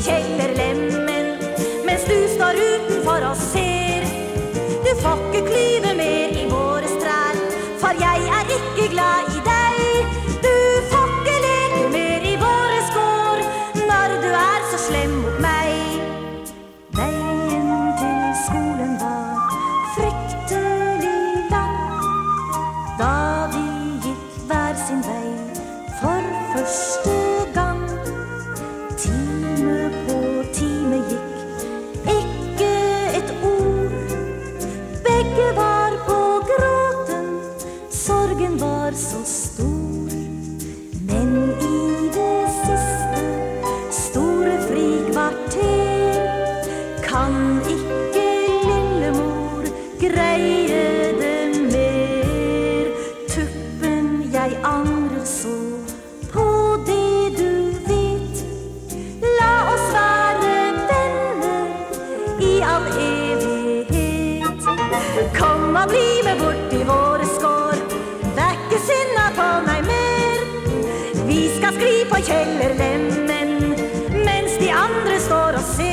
kjellerlemmen, mens du står utenfor og ser. Du får ikke klyve mer i våre strær, for jeg er ikke glad i deg. Du får ikke leke mer i våre skår, når du er så slem mot meg. Veien til skolen var fryktelig lang, da vi gikk hver sin vei for første gang. Time på time gikk, ikke et ord. Begge var på gråten, sorgen var så stor. Men i det siste store frikvarter kan ikke lillemor greie det mer. Tuppen, jeg angrer så på det du vet. La oss være venner i all evighet. Kom og bli med bort i våre skår, vær ikke sinna på meg mer. Vi skal skli på kjellerlemmen, mens de andre står og ser.